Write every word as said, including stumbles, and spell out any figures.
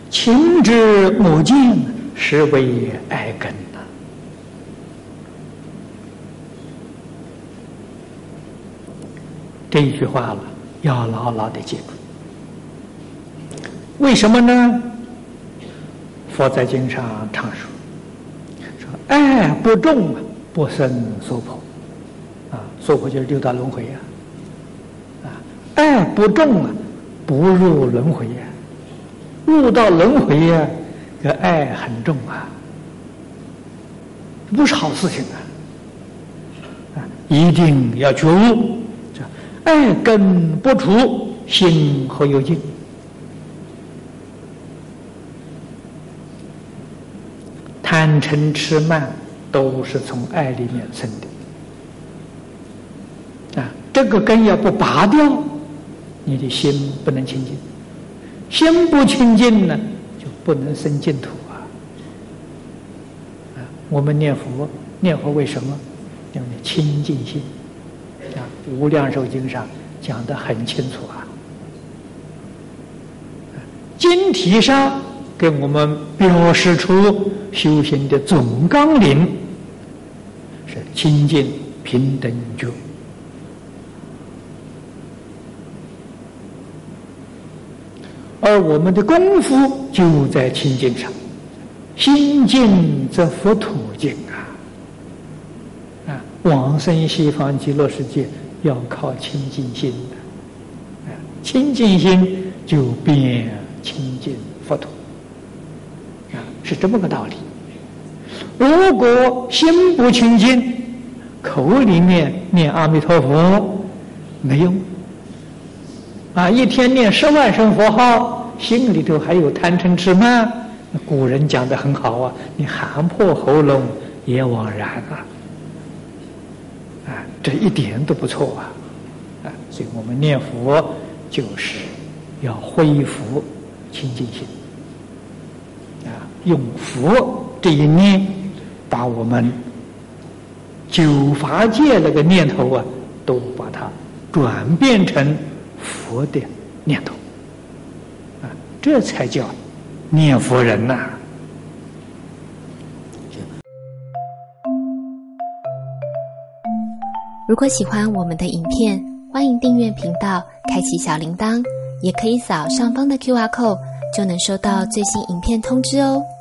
情之母见，是为爱根呐。这一句话了，要牢牢的记住。为什么呢？佛在经上常说：“说爱不重，不生娑婆。”啊，娑婆就是六道轮回呀。啊，爱不重啊，不入轮回呀。入到轮回呀，这爱很重啊，不是好事情啊！啊，一定要觉悟，爱根不除，心何有尽？贪嗔痴慢都是从爱里面生的啊！这个根要不拔掉，你的心不能清净。心不清净呢，就不能生净土啊！啊，我们念佛，念佛为什么？因为清净心啊，《无量寿经》上讲得很清楚啊。经题上给我们表示出修行的总纲领是清净平等觉。而我们的功夫就在清净上，心净则佛土净啊！啊，往生西方极乐世界要靠清净心的，啊，清净心就变清净佛土，啊，是这么个道理。如果心不清净，口里面念阿弥陀佛没用。啊，一天念十万声佛号，心里头还有贪嗔痴慢。古人讲得很好啊，你喊破喉咙也枉然啊！啊，这一点都不错啊！啊，所以我们念佛就是要恢复清净心，啊，用佛这一念，把我们九法界那个念头啊，都把它转变成佛的念头啊，这才叫念佛人呐、啊。 如果喜欢我们的影片，欢迎订阅频道，开启小铃铛，也可以扫上方的 Q R code， 就能收到最新影片通知哦。